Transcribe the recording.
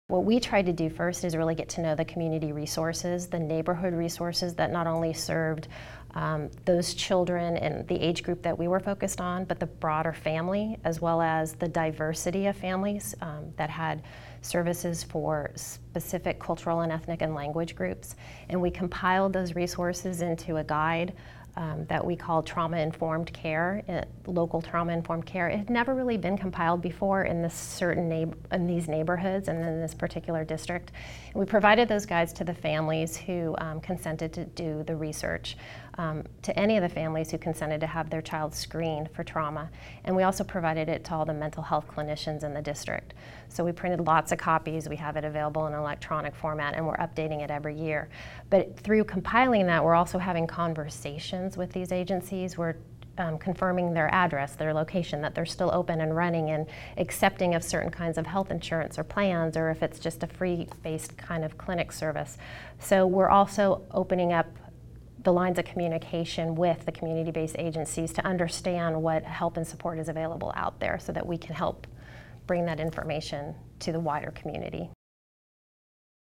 What we tried to do first is really get to know the community resources, the neighborhood resources that not only served those children in the age group that we were focused on, but the broader family, as well as the diversity of families that had services for specific cultural and ethnic and language groups. And we compiled those resources into a guide that we called trauma-informed care, local trauma-informed care. It had never really been compiled before in in these neighborhoods and in this particular district. And we provided those guides to the families who consented to do the research, to any of the families who consented to have their child screened for trauma. And we also provided it to all the mental health clinicians in the district. So we printed lots of copies. We have it available in electronic format, and we're updating it every year. But through compiling that, we're also having conversations with these agencies. We're confirming their address, their location, that they're still open and running and accepting of certain kinds of health insurance or plans, or if it's just a free-based kind of clinic service. So we're also opening up the lines of communication with the community-based agencies to understand what help and support is available out there so that we can help bring that information to the wider community.